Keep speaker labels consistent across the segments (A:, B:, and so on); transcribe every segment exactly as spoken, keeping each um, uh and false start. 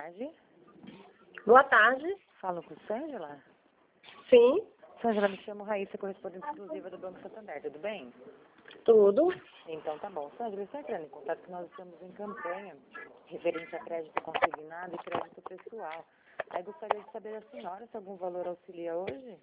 A: tarde.
B: Boa tarde.
A: Falo com Sângela?
B: Sim,
A: Sângela, me chamo Raíssa, correspondente exclusiva do Banco Santander, tudo bem?
B: tudo.
A: Então tá bom. Sângela, eu estou entrando em contato que nós estamos em campanha referente a crédito consignado e crédito pessoal. Aí gostaria de saber da senhora se algum valor auxilia hoje?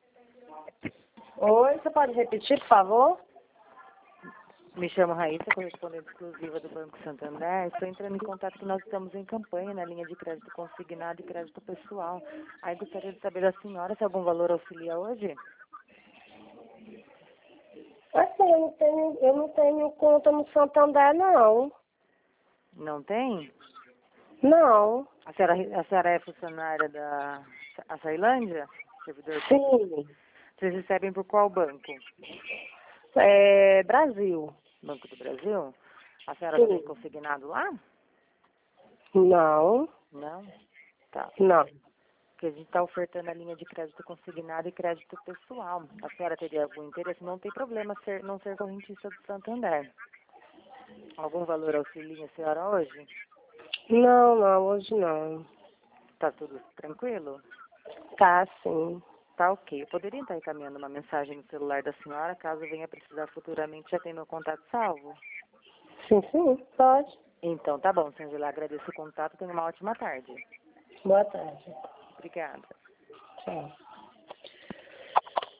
B: Oi, você pode repetir, por favor?
A: Me chamo Raíssa, correspondente exclusiva do Banco Santander. Estou entrando em contato que nós estamos em campanha na linha de crédito consignado e crédito pessoal. Aí gostaria de saber da senhora se algum valor auxilia hoje?
B: Assim, eu não tenho, eu não tenho conta no Santander, não.
A: Não tem?
B: Não.
A: A senhora, a senhora é funcionária da a Ceilândia? Servidor público?
B: Sim.
A: Vocês recebem por qual banco?
B: É Brasil.
A: Banco do Brasil? A senhora
B: Sim.
A: tem consignado lá?
B: Não.
A: Não? Tá.
B: Não.
A: Porque a gente está ofertando a linha de crédito consignado e crédito pessoal. A senhora teria algum interesse? Não tem problema ser, não ser correntista do Santander. Algum valor auxilia a senhora hoje?
B: Não, não, hoje não.
A: Tá tudo tranquilo?
B: Tá, sim.
A: Tá ok. Eu poderia estar encaminhando uma mensagem no celular da senhora, caso venha precisar futuramente, já tem meu contato salvo?
B: Sim, sim, pode.
A: Então, tá bom, Sângela. Agradeço o contato. Tenha uma ótima tarde.
B: Boa tarde.
A: Obrigada.
B: Tchau.